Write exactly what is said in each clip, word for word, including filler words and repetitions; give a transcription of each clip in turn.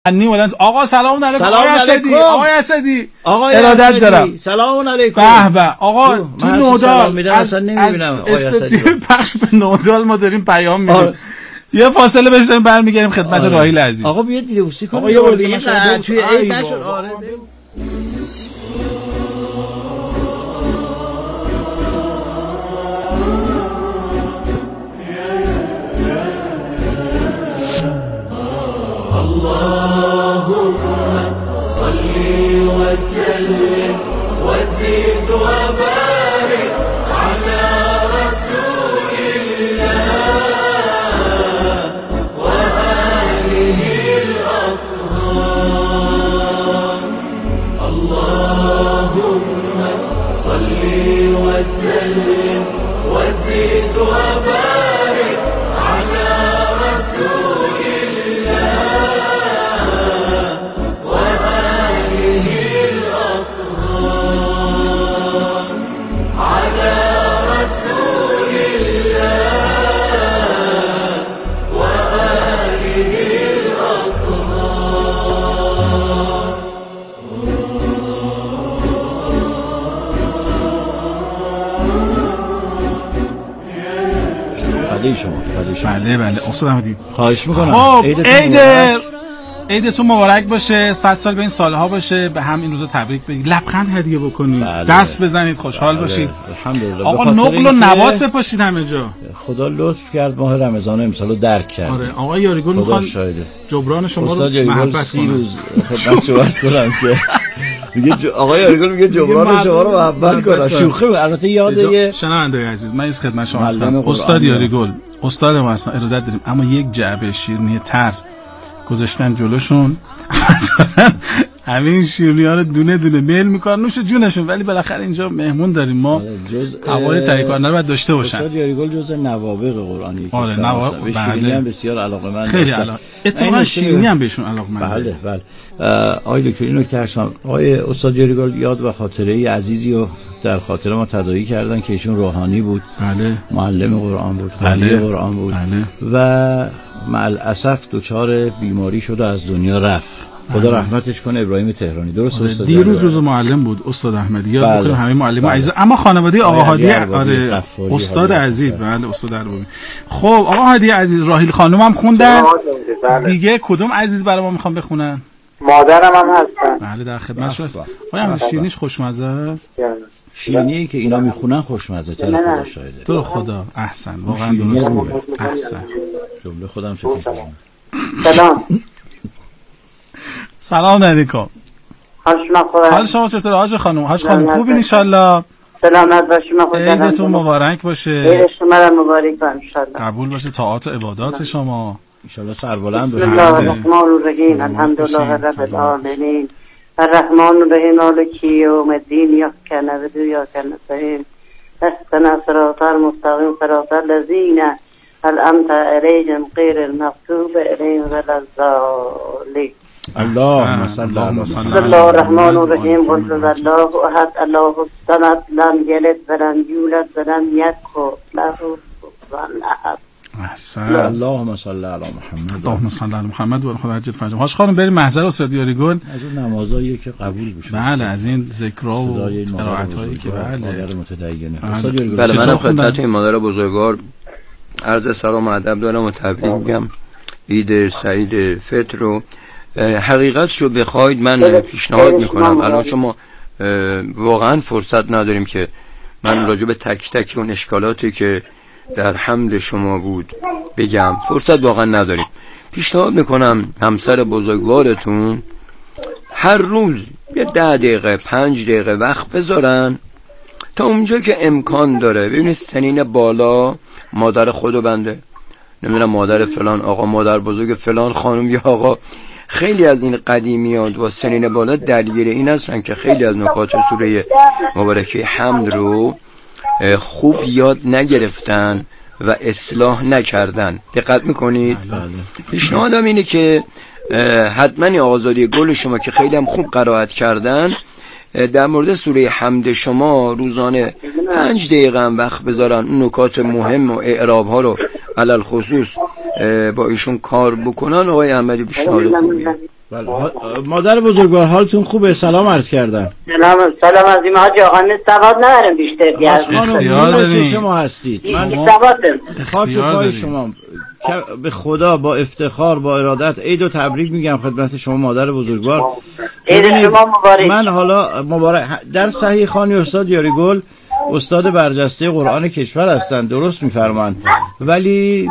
انی ودن. آقا سلام علیکم. سلام علیکم آقای اسدی. آقای ارادت دارم. سلام علیکم. به به آقا تو نودال اصلا نمیبینم آقای اسدی. پخش به نودال ما داریم پیام میدیم. یه فاصله بشیم برمیگردیم خدمت راحیل عزیز. آقا بیا دیگه بوسی کن. آقا یه بار دیگه توی عید نشد. آره اللهم صل وسلم وزد وبارك على رسول الله وآله الأطهار. اللهم صل وسلم وزد وبارك على رسول شما شما بله بله استاد احمدی خواهش میکنم. خب عید عیدتون مبارک باشه، صد سال به این سالها باشه، به هم این روزا تبریک بگید، لبخند هدیه بکنید، بله. دست بزنید، خوشحال بله. باشید. الحمدلله. آقا نقل و نبات بپاشید همه جا. خدا لطف کرد ماه رمضان امسالو درک کرد. آره آقا یاریگل میخوان جبران شما رو محبت کنن. روز خدمت شما کنم که میگه آقا یاریگل میگه جبران شما رو محبت کنه. شوخی البته یاد شنونده عزیز من این خدمت شما هستم. استاد یاریگل استاد ما هستن، ارادت داریم، اما یک جعبه شیرینی تر گذاشتن جلوشون. همین شیرینی ها رو دونه دونه میل میکنن نوش جونشون، ولی بالاخره اینجا مهمون داریم، ما هوای تهیه کننده رو باید داشته باشن. استاد یاریگل جزء نوابغ قرآنی که آره نوابغ به شیرینی هم بسیار علاقه‌مند خیلی علاقه اتفاقا شیرینی هم بهشون علاقه‌مند. بله بله. آقای دکتر اینو که هستم آقای استاد یاریگل یاد و خاطره عزیزی رو در خاطر ما تداعی کردن که ایشون روحانی بود. بله. معلم قرآن بود، بله. ولی قرآن بود. بله. و مع الاسف دچار بیماری شد و از دنیا رفت. خدا رحمتش کنه. ابراهیم تهرانی. درست استاد؟ دیروز روز معلم بود استاد احمدی. یاد بله. بکنم همه معلم بله. عزیز، اما خانواده آقا هادی آره استاد عزیز بله استاد اربابی. خب آقا هادی عزیز راحیل خانم هم خوندن دیگه، کدوم عزیز برای ما میخوام بخونن؟ مادرم هم هستن. بله در خدمت شما هستم. آیا شیرینیش خوشمزه است؟ شیرینی که اینا میخونن خوشمزه تره. خدا شاهده. تو خدا احسن، واقعا درست میگی. احسن. جمله خودم فکر می‌کنم. سلام. سلام علیکم. حال شما خوبه؟ حال شما چطوره حاج خانم؟ حاج خانم خوبین ان شاء الله؟ سلامت باشید. ما خدا عیدتون مبارک باشه. عید شما را مبارک باشه ان شاء الله. قبول باشه طاعات و عبادات شما. ان شاء الله سربلند باشید. الله الرحمن الرحیم الحمدلله رب العالمین الرحمن الرحیم مالک یوم الدین ایاک نعبد و ایاک نستعین اهدنا الصراط المستقیم صراط الذین انعمت علیهم غیر المغضوب علیهم ولا الضالین. اللهم صل علی محمد. الله الرحمن الرحیم قل هو الله احد الله الصمد لم یلد ولم یولد ولم یکن له کفوا احد. احسن. اللهم صل علی محمد. اللهم صل علی محمد و خدا اجر فرجام. هاش خانم بریم محضر استاد یاریگل. از اون نمازایی که قبول بشه. بله از این ذکرها و قرائت‌هایی که بله مادر متدینه. استاد یاریگل بله منم خدمت این مادر بزرگوار عرض سلام و ادب دارم و تبریک میگم عید سعید فطر رو. حقیقتش رو بخواید من پیشنهاد میکنم، الان شما واقعا فرصت نداریم که من راجع به تک تک اون اشکالاتی که در حمل شما بود بگم، فرصت واقعا نداریم. پیشنهاد میکنم همسر بزرگوارتون هر روز یه ده دقیقه پنج دقیقه وقت بذارن تا اونجا که امکان داره. ببینید سنین بالا مادر خودو بنده نمیدونم مادر فلان آقا، مادر بزرگ فلان خانم یا آقا، خیلی از این قدیمیات و سنین بالا درگیر این هستن که خیلی از نکات سوره مبارکه حمد رو خوب یاد نگرفتن و اصلاح نکردن. دقت میکنید؟ پیشنهادم اینه که حتما آزادی گل شما که خیلی هم خوب قرائت کردن در مورد سوره حمد شما روزانه پنج دقیقه هم وقت بذارن اون نکات مهم و اعراب ها رو علل خصوص با ایشون کار بکنن. آقای احمدی پیشنهاد خوبیه. بله. مادر بزرگوار حالتون خوبه؟ سلام عرض کردم. سلام سلام از این حاج آقا سواد ندارم بیشتر بیاد. خانم شما هستید. من سوادم. خاک پای شما. به خدا با افتخار با ارادت عید و تبریک میگم خدمت شما مادر بزرگوار. عید شما مبارک. من حالا مبارک در صحیح خانی استاد یاریگل استاد برجسته قرآن کشور هستند، درست میفرمایند، ولی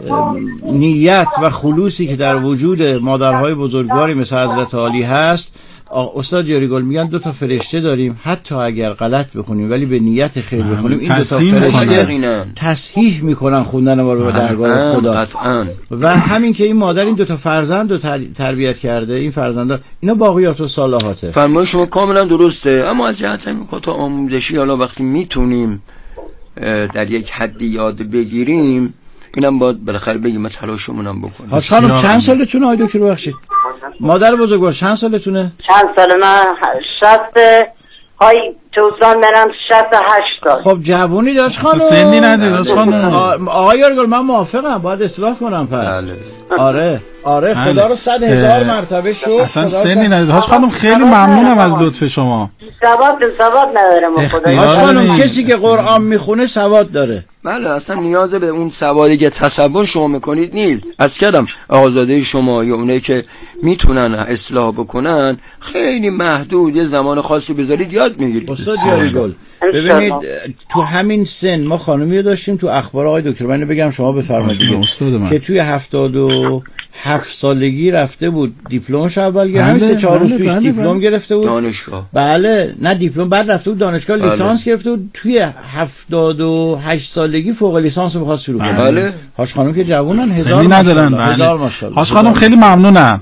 نیت و خلوصی که در وجود مادرهای بزرگواری مثل حضرت عالی هست، استاد یاریگل میگن دو تا فرشته داریم، حتی اگر غلط بخونیم ولی به نیت خیر بخونیم این دو تا فرشته تصحیح میکنن خوندن ما رو به درگاه خدا. و همین که این مادر این دو تا فرزند رو تربیت کرده، این فرزندا اینا باقیات و صالحاته. فرمای شما کاملا درسته، اما از جهت تا آموزشی حالا وقتی میتونیم در یک حدی یاد بگیریم، اینم باید بالاخره بگیم ما تلاشمونم بکنیم. حاج خانم چند سالتونه آقای دکتر ببخشید؟ مادر بزرگوار چند سالتونه؟ چند سال من شصت های توسان منم شصت و هشت سال. خب جوونی داشت خانم. سنی نداری داشت خانم. آقای یاریگل من موافقم، باید اصلاح کنم پس. بله. آره آره خدا رو صد هزار مرتبه شکر. اصلا سنی نداری حاج خانم، خیلی ممنونم از لطف شما. سواد سواد ندارم خدا. حاج خانم کسی که قرآن میخونه سواد داره. بله اصلا نیاز به اون سوادی که تصور شما میکنید نیست. از کردم آزاده شما یا اونایی که میتونن اصلاح بکنن خیلی محدود یه زمان خاصی بذارید یاد میگیرید. استاد یاریگل ببینید تو همین سن ما خانمی داشتیم تو اخبار آقای دکتر، من بگم شما بفرمایید که توی هفتاد و هفت سالگی رفته بود دیپلمش اول گرفت، همین سه چهار روز پیش دیپلم گرفته بود دانشگاه. بله نه دیپلم، بعد رفته بود دانشگاه لیسانس گرفته بود، توی هفتاد و هشت سالگی فوق لیسانس رو می‌خواست شروع کنه. بله هاش خانم که جوونن هزار ندارن. هزار ماشاءالله. هاش خانم خیلی ممنونم.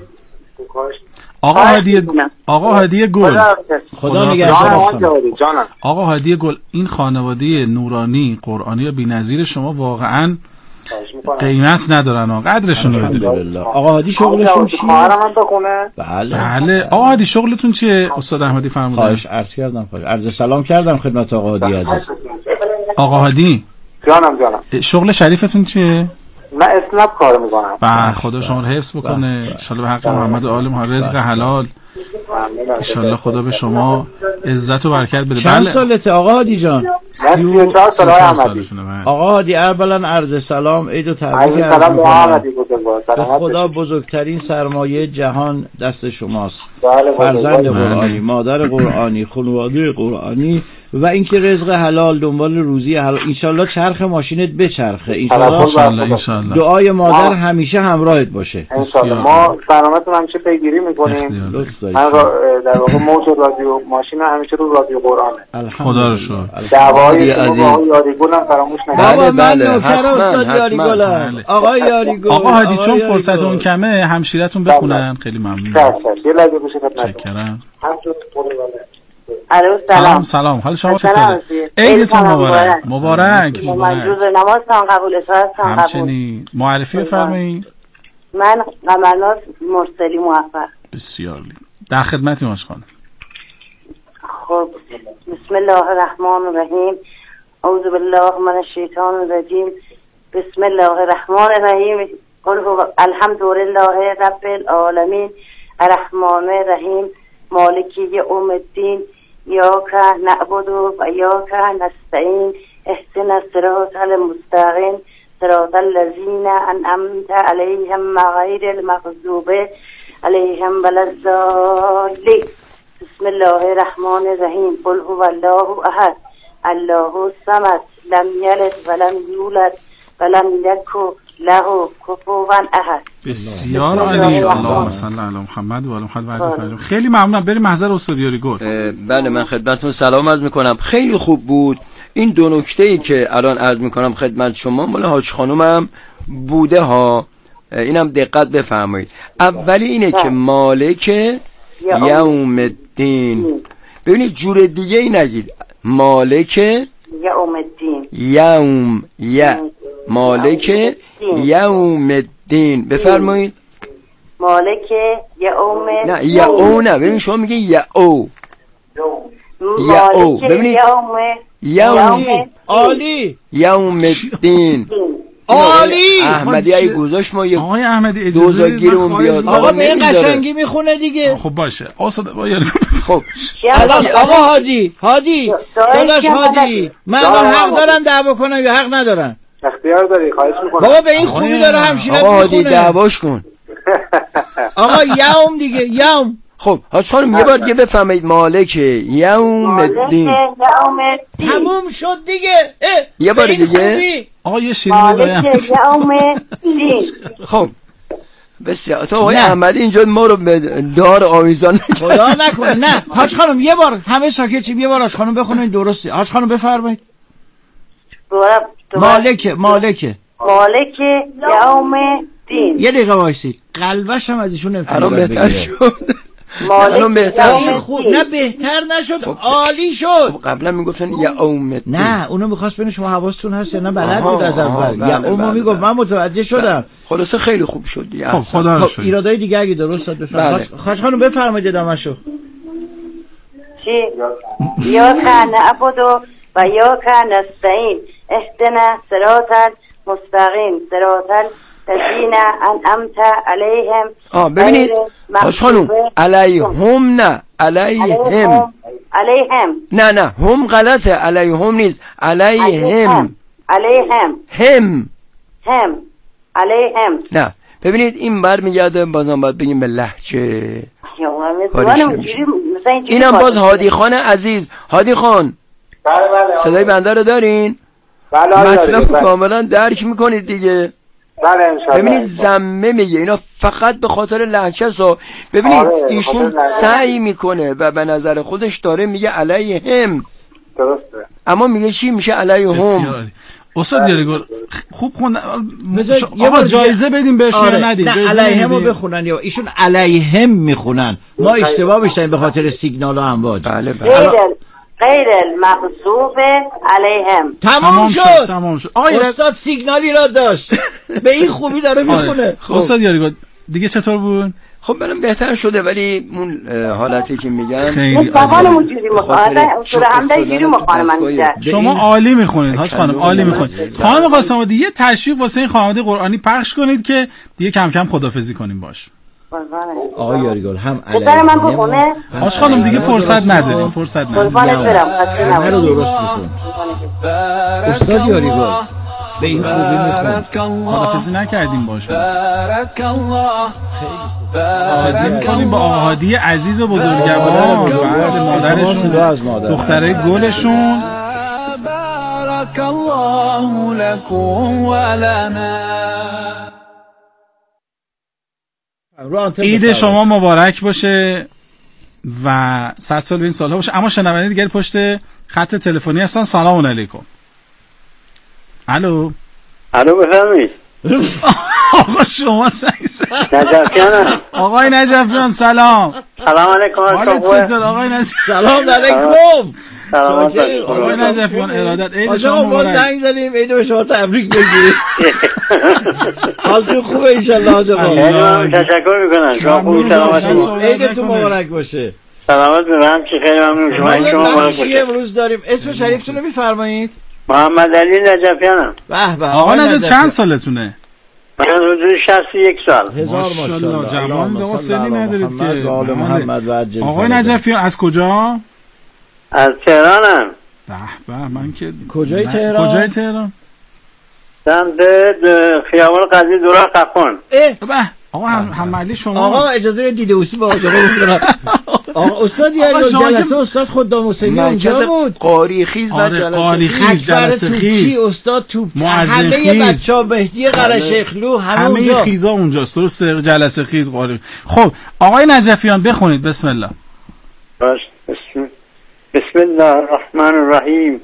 آقا هادی آقا هادی گل خدا نگهدار. آقا هادی گل این خانواده نورانی قرآنی و بی‌نظیر شما واقعا قیمت ندارن، آقا قدرشون رو بدونید. آقا هادی شغلشون چیه؟ بله بله آقا هادی شغلتون چیه؟ استاد احمدی فرمودن. خواهش عرض کردم، خواهش عرض سلام کردم خدمت آقا هادی عزیز. آقا هادی جانم جانم شغل شریفتون چیه؟ من اسنپ کار میکنم. با خدا شما رو حفظ بکنه ان شاء الله به حق محمد و آل محمد، رزق حلال ان شاء الله خدا به شما عزت و برکت بده. چند سالته آقا هادی جان؟ سی و چهار سالشونه. آقا هادی اولا عرض سلام عید و تبریک عرض می‌کنم. به خدا بزرگترین سرمایه جهان دست شماست. فرزند قرآنی، مادر قرآنی، خانواده قرآنی و اینکه رزق حلال دنبال روزی حلال، انشالله چرخ ماشینت بچرخه انشالله. دعای مادر همیشه همراهت باشه. ما سلامتتون همیشه پیگیری میکنیم. من در واقع موج رادیو ماشین همیشه رو رادیو قرآنه. خدا رو شکر. دعوای عزیز یاریگلم فراموش نکنید. بابا من نوکر استاد یاریگلم. آقا یاریگل آقا هادی چون فرصت اون کمه همشیرتون بخونن خیلی ممنون. یه لحظه بشه خدمت. شکرم. الو سلام سلام حال شما چطوره؟ عیدتون مبارک. مبارک من جزء نمازتان قبول هستم. همچنین معرفی بفرمایید. من قمرناز مرسلی موفق. بسیار در خدمتی ماش خانم. خب بسم الله الرحمن الرحیم. اعوذ بالله من الشیطان الرجیم. بسم الله الرحمن الرحیم. قل هو الحمد لله رب العالمین الرحمن الرحیم مالک یوم الدین ایاک نعبد و ایاک نستعین اهدنا الصراط المستقیم صراط الذین انعمت علیهم غیر المغضوب علیهم ولا الضالین. بسم الله الرحمن الرحیم. قل هو الله احد الله الصمد لم یلد ولم یولد ولم یکن له کفوا احد. بسیار عالی. اللهم صل علی محمد و علی محمد. خیلی ممنونم. بریم محضر استاد یاریگل. بله من خدمتتون سلام عرض میکنم. خیلی خوب بود این دو نکته‌ای که الان عرض میکنم خدمت شما مال حاج خانومم بوده ها، اینم دقت بفرمایید. اولی اینه که مالک یوم الدین. ببینید جور دیگه ای نگید، مالک یوم الدین. یوم ی مالک یوم الدین بفرمایید. مالک یوم نه یو نه ببین شما میگه یو یو ببینید یوم عالی یوم الدین عالی. احمدی ای گذاشت ما یه آقای احمدی اجازه دوزاگیرمون بیاد. آقا به این قشنگی میخونه دیگه. خب باشه استاد باید. خب آقا هادی هادی داداش هادی من حق دارم دعوا کنم یا حق ندارم؟ اختیار داری، خواهش میکنم. بابا به این خوبی داره همشیرت میخونه. آقا هادی دعواش کن. آقا یوم دیگه یوم. خب حاج خانم یه بار دیگه بفهمید مالک یوم الدین. تموم شد دیگه. یه بار دیگه آقا یه شیرینی دایم. مالک یوم الدین. خب بسیار. تو آقای احمدی اینجا ما رو به دار آویزان خدا نکنه. نه حاج خانم یه بار همه ساکت چیم، یه بار حاج خانم بخونید درسته. حاج خانم بفرمایید. مالک مالک مالک یوم الدین. یه دقیقه وایسید قلبش هم از ایشون الان بهتر شد. الان بهتر شد. خوب نه بهتر نشد، عالی شد. قبلا میگفتن یوم الدین. نه اونو میخواست ببین شما حواستون هست یا نه بلد بود از اول. یا اونو میگفت من متوجه شدم. خلاصه خیلی خوب شد. خب خدا رو شکر. ایرادای دیگه اگه درست بفرمایید. خواهش خانم بفرمایید ادامه‌شو. چی؟ یا کان عبدو و یا کان نستعین اهدنا صراط المستقیم صراط الذین انعمت علیهم. آه ببینید حاج خانم علیهم نه علیهم علیهم نه نه هم غلطه، علیهم نیست، علیهم علیهم هم هم علیهم. نه ببینید این برمیگرده بازم باید بگیم به لهجه. اینم باز هادی خان عزیز. هادی خان صدای بنده رو دارین؟ مطلب کاملا درک میکنید دیگه. بله انشاءالله. ببینید زمه میگه اینا فقط به خاطر لهجه است. ببینید آره، ایشون سعی میکنه و به نظر خودش داره میگه علیهم، درسته، اما میگه چی؟ میشه علیهم. استاد یاریگل خوب خوندن. آقا جایزه بدیم بهش یا آره. ندیم؟ نه علیهمو بخونن یا ایشون علیهم میخونن. ما اشتباه میشیم به خاطر سیگنال و امواج. بله بله. غیر المغضوب علیهم. تمام شد. تمام شد. آقای استاد سیگنالی را داشت. به این خوبی داره میخونه. خب استاد یاریگل دیگه چطور بود؟ خب منم بهتر شده ولی اون حالتی که میگن خیلی مطابقمون جوری مخوانه اصول همده جوری مخوانه من میگه. شما عالی میخونید حاج خانم، عالی میخونید. خانم قاسم آبادی یه تشویق واسه این خانواده قرآنی پخش کنید که دیگه کم کم خدافظی کنیم باش. آقای یاریگل هم علیه من بخونه. حاج خانم دیگه فرصت نداریم، فرصت نداریم. همه رو درست میکن. استاد یاریگل به این خوبی میخون. خدافظی نکردیم باشون. خدافظی میکنیم با آقا هادی عزیز و بزرگوار بعد مادرشون دختره گلشون. بارک الله لکم و لنا. عید شما مبارک باشه و صد سال به این سالها باشه. اما شنونده دیگه پشت خط تلفنی هستن. سلام علیکم. الو الو بفرمایید. آقا شما سعیس نجفیانم. آقای نجفیان سلام. سلام علیکم. حالت چطور آقای نجفیان؟ سلام علیکم. آقای نجفیان ارادت عید شما مبارک. ما زنگ زدیم عید به شما تبریک بگید. حالتون خوبه ان شاء الله حاج آقا. خیلی تشکر میکنم. شما خوب سلامت عیدتون مبارک باشه. سلامت باشید. خیلی ممنون. شما عید شما مبارک باشه. امروز داریم اسم شریفتون رو میفرمایید؟ محمد علی نجفیانم. به به. آقا نجف چند سالتونه؟ من حدود شصت و یک سال. هزار ماشاءالله. جوان دو سنی ندارید که. محمد و عجل. آقای نجفیان از کجا؟ از تهرانم. به به. من که کجای تهران؟ کجای تهران؟ سمت خیابان قضیه دوران قفون. به آقا هم همالی شما. آقا اجازه دیده اوسی با آقا بکنم. آقا استاد یعنی جلسه استاد خدام حسینی اونجا بود. قاری خیز و جلسه قاری خیز جلسه خیز. استاد توپ همه بچه‌ها مهدی قرشخلو همه اونجا. همه خیزا اونجاست. درست جلسه خیز قاری. خب آقای نجفیان بخونید بسم الله. باش. بسم بسم الله الرحمن الرحیم.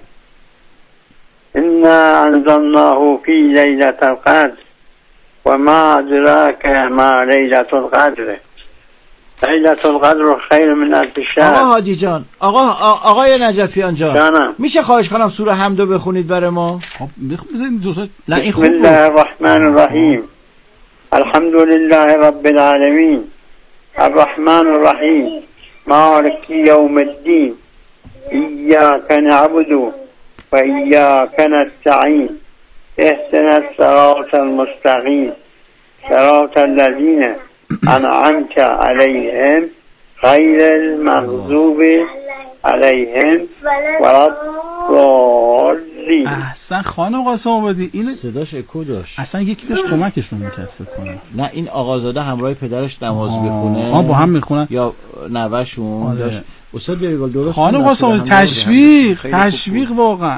انا انزلناه فی لیلة القدر و ما ادراک ما لیلة القدر. لیلة القدر خیر من الف شهر. آقا هادی جان، آقا آقای نجفیان جان، جانم. میشه خواهش کنم سوره حمدو بخونید برای ما؟ خب بخونید جوزا. بسم الله الرحمن الرحیم. الحمد لله رب العالمین الرحمن الرحیم مالک یوم الدین ایاک نعبد و ایاک نستعین اهدنا الصراط المستقیم صراط الذین انعمت علیهم غیر المغضوب علیهم ولا الضالین. احسن خانم قاسم آبادی. این صداش اکو داشت. اصلا یکی داشت کمکشون میکرد فکر کنم. نه این آقازاده همراه پدرش نماز بخونه. آه با هم میخونن یا نوه‌شون داشت. استاد یاریگل درست. خانم قاسم آبادی تشویق تشویق واقعا.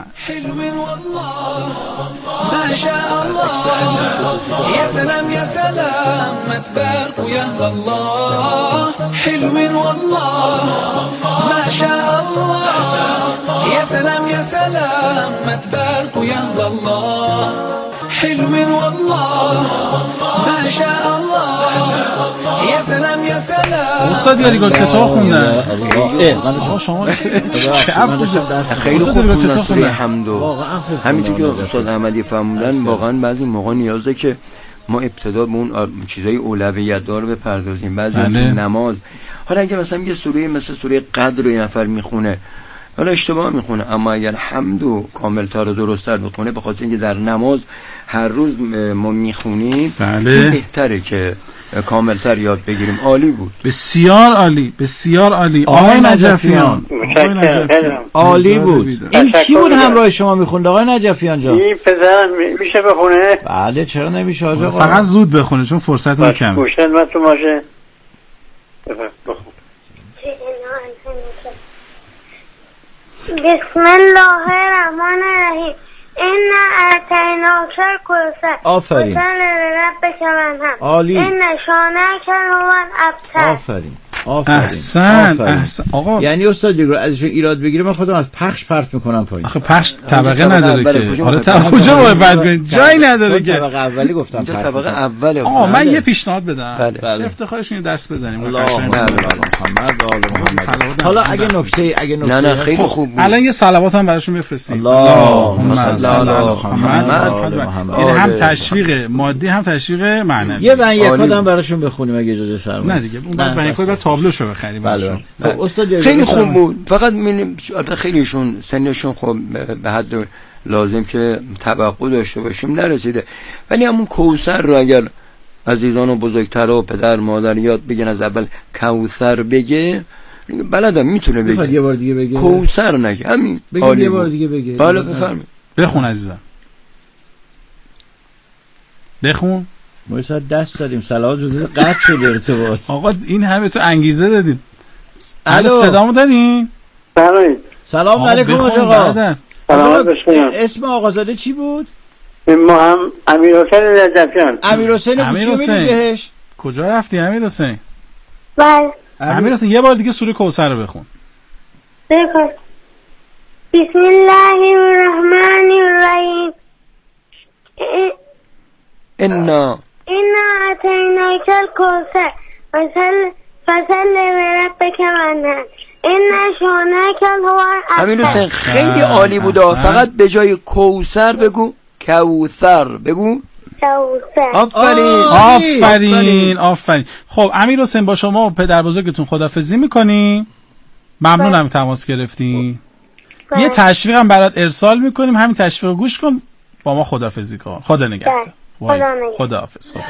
ما شاء الله يا سلام يا سلام ما تبارك يا الله حلو والله ما شاء الله يا سلام يا سلام ما تبارك يا الله حلو والله ما شاء الله يا سلام يا سلام. استاد یاریگل چطور خوندن؟ من شما خیلی خوب خوندن سوره حمد. همینطور که استاد احمدی فرمودن واقعا بعضی موقع نیازه که ما ابتدا به اون چیزای اولویت دار بپردازیم. بعضی تو نماز حالا اگه مثلا یه سوره مثل سوره قدر رو یه نفر میخونه حالا اشتباه میخونه، اما اگر حمد و کاملتر و درست‌تر بخونه به خاطر اینکه در نماز هر روز ما میخونیم بله. بهتره که کاملتر یاد بگیریم. عالی بود، بسیار عالی، بسیار عالی. آقای نجفیان عالی بود. این کی بود همراه شما میخوند آقای نجفیان جان؟ این پسرم میشه بخونه؟ بله چرا نمیشه آقا؟ فقط زود بخونه چون فرصتمون کمه. گوشن ما تو باشه. بسم الله الرحمن الرحیم. این اعطیناک الکوثر آفرین فصل لربک وانحر عالی این شانک هو الابتر. آفرین آفرین احسن احسن. آقا یعنی استاد دیگه ازشون ایراد بگیره من خودم از پخش پرت میکنم پایین. آخه پخش طبقه نداره که. حالا طبقه کجا باید بعد کنید؟ جایی نداره که. طبقه اولی گفتم. طبقه اوله. آقا من یه پیشنهاد بدم. بله. افتخارشون دست بزنیم. اللهم محمد و آل محمد. حالا اگه نکته اگه نکته نه نه خیلی خوب بود. الان یه صلوات هم براشون بفرستیم. اللهم صل علی محمد. این هم تشویق مادی هم تشویق معنوی. یه بن یک کدام براشون بخونیم اگه اجازه فرمایید. نه دیگه اون بن یک کد بعد تابلوشو بخریم. بله. خیلی خوب بود. فقط من خیلیشون سنشون خب به حد لازم که توقع داشته باشیم نرسیده، ولی همون کوثر رو اگر عزیزان و بزرگتر و پدر مادر یاد بگن از اول کوثر بگه بلدم میتونه بگه. یه بار دیگه بگه. کوثر نگه همین. بگید یه بار دیگه بگه. حالا بفرمایید. بخون عزیزم. بخون. ما یه دست دادیم صلوات روزه قطع شد ارتباط. آقا این همه تو انگیزه دادیم. الو صدامو دارین؟ بله. سلام علیکم آقا. سلام اسم آقازاده چی بود؟ ما هم امیر حسین نجفیان. امیر حسین امیر حسین بهش کجا رفتی امیر حسین؟ بله امیر حسین یه بار دیگه سوره کوثر رو بخون. بخون. بسم الله الرحمن الرحیم. انا انا اعطیناک الکوثر فصل فصل لربک وانحر این شانک هو الابتر. امیر حسین خیلی عالی بود. فقط به جای کوثر بگو کوثر بگو. کوثر. آفرین آفرین آفرین. خب امیر حسین با شما و پدر بزرگتون خداحافظی میکنیم. ممنونم تماس گرفتین. یه تشویق هم برات ارسال میکنیم، همین تشویق رو گوش کن با ما خداحافظی کن. خدا نگهدار. خدا حافظ. خدا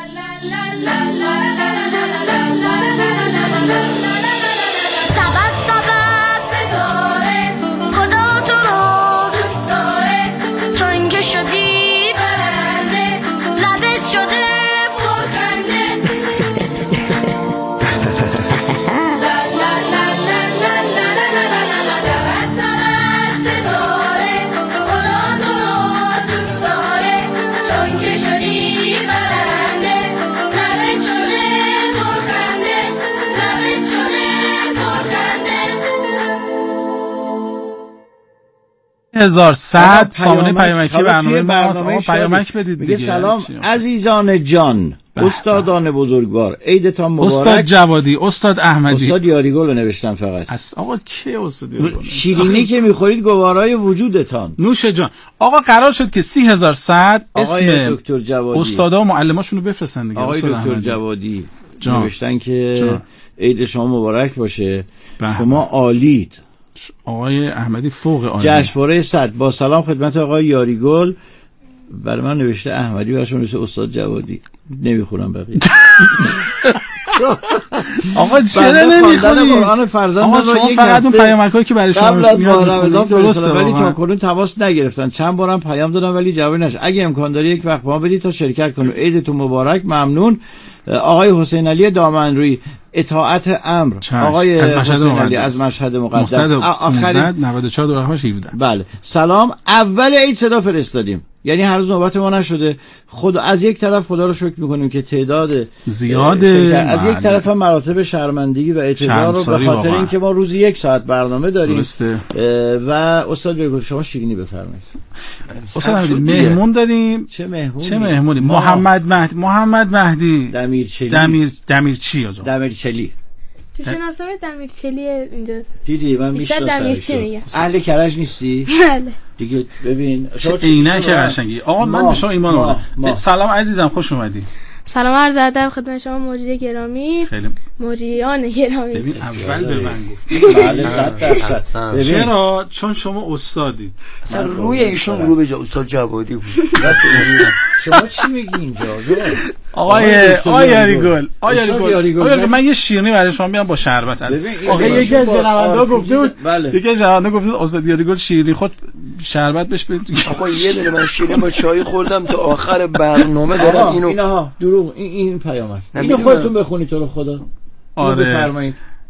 هزار صد سامانه پیامکی برنامه ما پیامک بدید دیگه. سلام عزیزان جان، استادان بزرگوار، عیدتان مبارک. استاد جوادی، استاد احمدی، استاد یاریگل رو نوشتم فقط. از آقا کی استاد یاریگل؟ شیرینی که میخورید گوارای وجودتان. نوش جان. آقا قرار شد که سی هزار صد اسم دکتر جوادی استادا و معلماشونو بفرستن دیگه. آقای دکتر جوادی جان. نوشتن که جان. عید شما مبارک باشه. بحمه. شما عالید. آقای احمدی فوق عالی. جشنواره صد با سلام خدمت آقای یاریگل برای من نوشته احمدی، براشون نوشته استاد جوادی. نمیخونم بقیه. آقا چرا نمیخونی؟ قرآن فرزند آقا شما فقط اون پیامکایی که برای شما قبل از ماه رمضان درسته، ولی تا کنون تماس نگرفتن. چند بارم پیام دادم ولی جوابی نشد. اگه امکان داره یک وقت ما بدید تا شرکت کنیم. عیدتون مبارک. ممنون. آقای حسین علی دامنروی، اطاعت امر. آقای از مشهد حسین علی از مشهد مقدس، آخرین نود و چهار دو هفده. بله. سلام. اول عید صدا فرستادیم، یعنی هر روز نوبت ما نشده. خود از یک طرف خدا رو شکر میکنیم که تعداد زیاده، از یک طرف هم مراتب شرمندگی و اعتذار رو به خاطر اینکه ما روزی یک ساعت برنامه داریم. و استاد بگو شما شیرینی بفرمایید. استاد مهمون داریم. چه مهمونی؟ چه مهمونی؟ محمد مهدی محمد مهدی دمیرچلی. دمیر دمیرچی آجا دمیرچلی. تو شناسنامه دمیرچلی اینجا دیدی من میشناسم. اهل کرج نیستی؟ بله. دیگه ببین اینه که قشنگی. آقا من به شما ایمان آوردم. سلام عزیزم، خوش اومدی. سلام عرض ادب خدمت شما مجری گرامی. خیلی مجریان گرامی. ببین اول به من گفت. بله صد درصد. چرا؟ چون شما استادید. اصلا روی ایشون رو به جا استاد جوادی بود. شما چی میگی اینجا؟ آقای آقای یاریگل، آقای یاریگل، من یه شیرینی برای شما میام با شربت. آقا یکی از جنابنده گفته بود، یکی از جنابنده گفته بود استاد یاریگل شیرینی خود شربت بهش بدید. آقا یه دونه من شیرینی با چای خوردم تا آخر برنامه دارم اینو. اینها دروغ، این این پیامک. اینو خودتون بخونید تو رو خدا. آره. بفرمایید.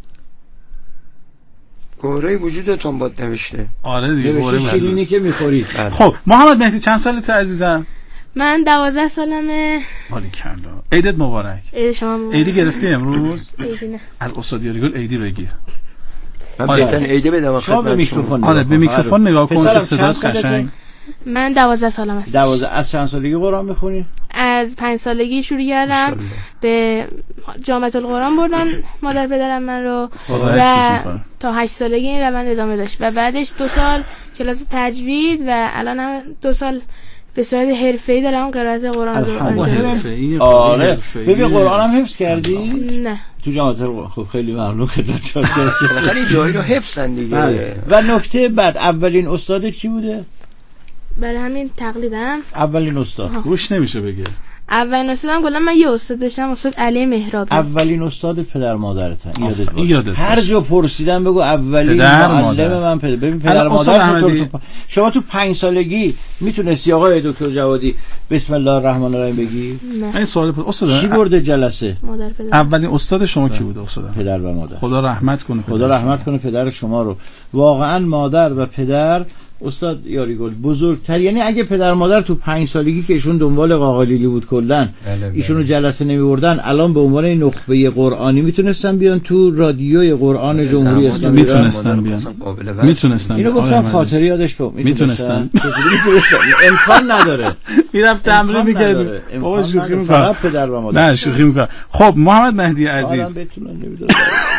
گوره وجودتون بود نوشته. آره دیگه گوره شیرینی که میخورید. خب محمد مهدی چند سالته عزیزم؟ من دوازده سالمه. باریکلا. عیدت مبارک. عید شما مبارک. عیدی گرفتی امروز؟ عیدی نه. از استاد یاریگل عیدی بگیر. من بهتن عیدی بدم شما به میکروفون. آره به میکروفون نگاه کن که صداش قشنگ. من دوازده سالم هستم. دوازده. از چند سالگی قرآن میخونی؟ از پنج سالگی شروع کردم. به جامعه القرآن بردن مادر پدرم من رو و تا هشت سالگی این روند ادامه داشت و بعدش دو سال کلاس تجوید و الان هم دو سال به صورت حرفه‌ای دارم قرائت قرآن رو انجام میدم. آره ببین قرآن هم حفظ کردی؟ نه تو جامعه القرآن. خب خیلی ممنون خدمت شما. خیلی جایی رو حفظن دیگه. و نکته بعد اولین استادت کی بوده؟ برای همین تقلیدم. اولین استاد روش نمیشه بگه. اولین استادم گفتم من یه استاد داشتم، استاد علی مهرابی. اولین استاد پدر مادرتن یادت باشه. یادت هر جا پرسیدم بگو اولین معلم من پدر. ببین پدر مادر تو تو شما تو پنج سالگی میتونستی آقای دکتر جوادی بسم الله الرحمن الرحیم بگی؟ این سوال استاد کی برده جلسه؟ مادر پدر. اولین استاد شما کی بوده استاد؟ پدر و مادر. خدا رحمت کنه. خدا رحمت کنه پدر شما رو. واقعا مادر و پدر استاد یاریگل بزرگتر، یعنی اگه پدر مادر تو پنج سالگی که ایشون دنبال قاقالیلی بود کلا ایشونو جلسه نمی‌بردن، الان به عنوان نخبه قرآنی میتونستن بیان تو رادیوی قرآن جمهوری اسلامی. میتونستن بیان میتونستن اینو گفتم خاطر یادش بود. میتونستن امکان نداره. میرفت تمرین می‌کرد. بابا شوخی می‌کنه. فقط پدر و مادر. نه شوخی می‌کنه. خب محمد مهدی عزیز بتونن نمی‌دونم.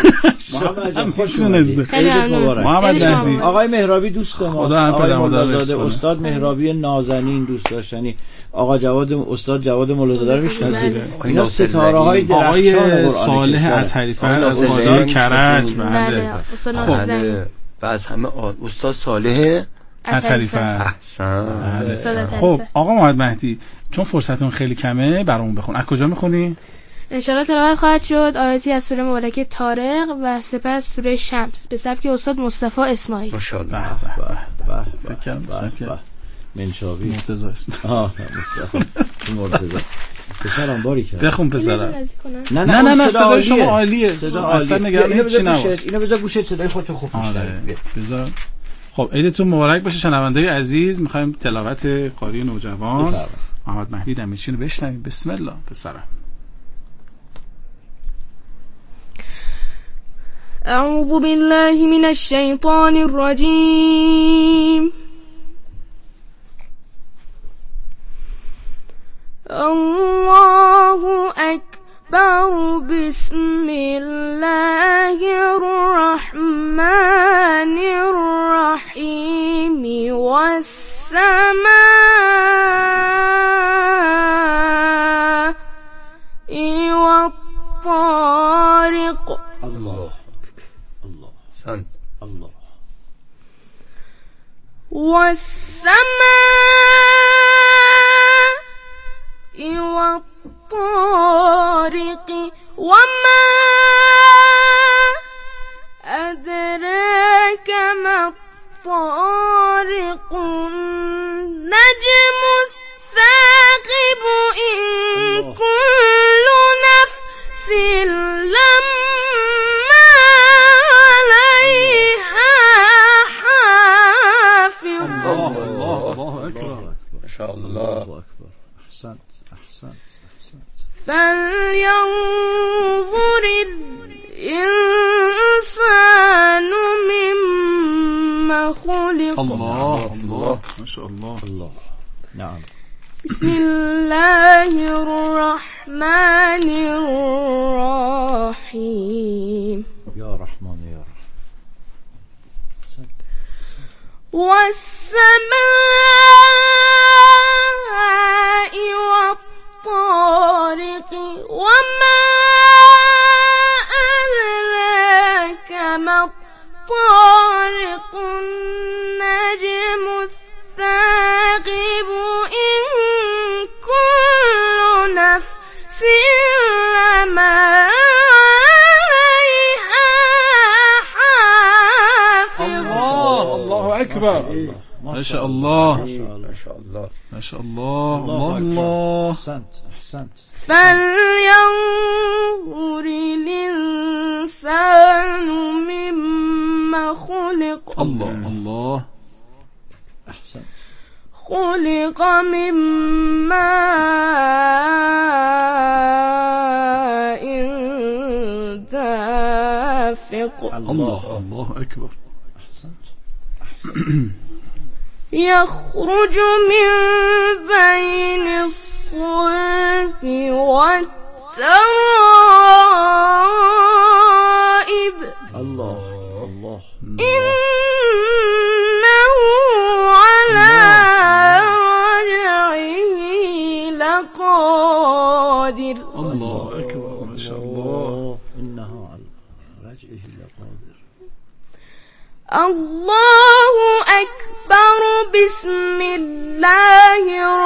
محمد مهدی آقای مهرابی دوست ما، آقای مولازاده استاد مهرابی نازنین دوست داشتنی، آقا جواد استاد جواد مولازاده رو میشناسید. اینا ستاره های درخشان آقای صالح عطریفر از بازار کرج. بله استاد نازنین و از همه استاد صالح عطریفر. خب آقا محمد مهدی چون فرصتون خیلی کمه برامون بخون. از کجا میخونی؟ انشاءالله تلاوت خواهد شد آیاتی از سوره مبارکه طارق و سپس سوره شمس به سبک استاد مصطفی اسماعیل. ماشاءالله. فکر کردم سبک منشاوی مرتضی اسم. آه مصطفی مرتضی. پسرم باری کرد. بخون پسرم. نه نه نه نه صدای شما عالیه. اصلا نگران چی نباش. اینو بذار گوشت صدای خودت خوب میشنوی. بذار. خب عیدتون مبارک باشه شنونده‌های عزیز. می‌خوایم تلاوت قاری نوجوان محمد مهدی دمیرچی رو بشنویم. بسم الله پسرم. أعوذ بالله من الشيطان الرجيم الله أكبر بسم الله الرحمن الرحيم والسماء والطارق. الله الله والسماء والطارق وما أدراك ما الطارق النجم الثاقب إن كل نفس لما عليها حافظ. الله الله الله أكبر ما شاء الله. أكبر. أحسنت أحسنت أحسنت. فلينظر الإنسان مما خلق. الله الله ما شاء الله. الله. نعم. بسم الله الرحمن الرحيم. يا رحمن يا رحيم. والسماء والطارق وما أدراك ما الطارق النجم الثاقب إن كل نفس لما عليها حافظ. الله الله أكبر. ما شاء الله ما شاء الله ما شاء الله. الله الله. أحسنت أحسنت. فلينظر الإنسان مما خلق. الله الله. أحسنت. خلق من ماء دافق. الله الله أكبر. أحسنت أحسنت. يخرج من بين الصلب والترائب. الله الله. إنه على رجعه لقادر. الله أكبر. ما شاء الله. إنه على رجعه لقادر. الله أكبر. بسم الله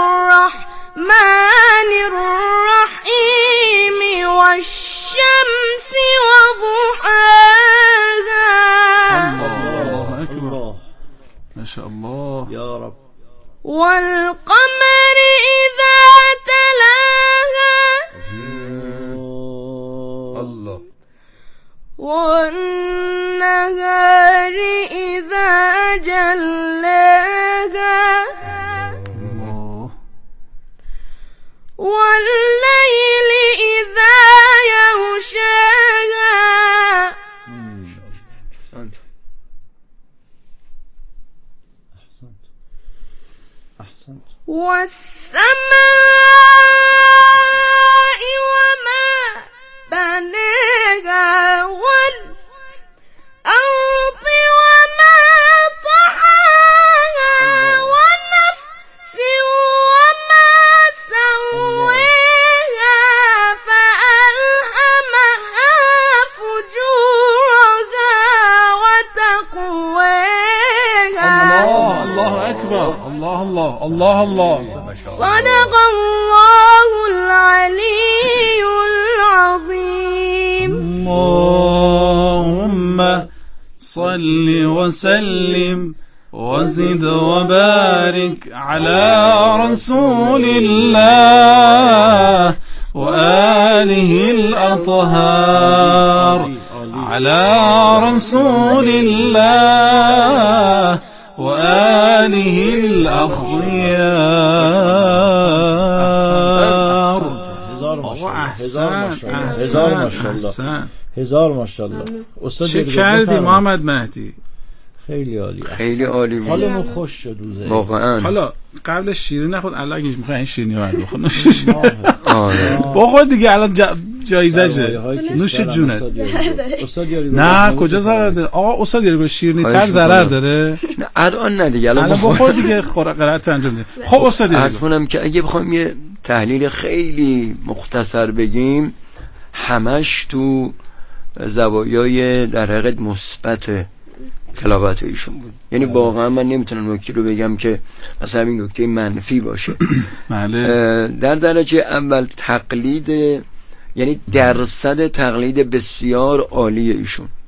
الرحمن الرحيم. والشمس وضحاها. الله أكبر. ما شاء الله يا رب. والقمر إذا تلاها. الله. والنهار إذا جلاها. والليل إذا يغشاها. أحسنت أحسنت. والسماء وما بناها. والأرض وما طحاها. ونفس وما سواها. فألهمها فجورها وتقواها. الله الله أكبر. الله الله الله الله. صدق الله العلي العظيم. اللهم صل وسلم وزد وبارك على رسول الله وآله الأطهار. على رسول الله وآله الأخيار. هزار ماشاءالله. هزار ماشاءالله. چه کردی محمد مهدی؟ خیلی عالی. خیلی عالی بود. حالمون خوش شد روزه. واقعا. حالا قبل شیرینی نخود الان اگه میخوای این شیرینی رو بخور. بخور دیگه الان جایزشه. نوش جونت. نه کجا ضرر داره؟ آقا استاد یاری شیرینی تر ضرر داره؟ نه الان نه دیگه الان بخور دیگه. قرائت انجام ده. خب استاد یاری اصلا که اگه بخوام یه تحلیل خیلی مختصر بگیم همش تو زوایای در حقیقت مثبت تلاوت ایشون بود. یعنی واقعا من نمیتونم نکته رو بگم که مثلا این نکته منفی باشه. بله. در درجه اول تقلید، یعنی درصد تقلید بسیار عالی ایشون.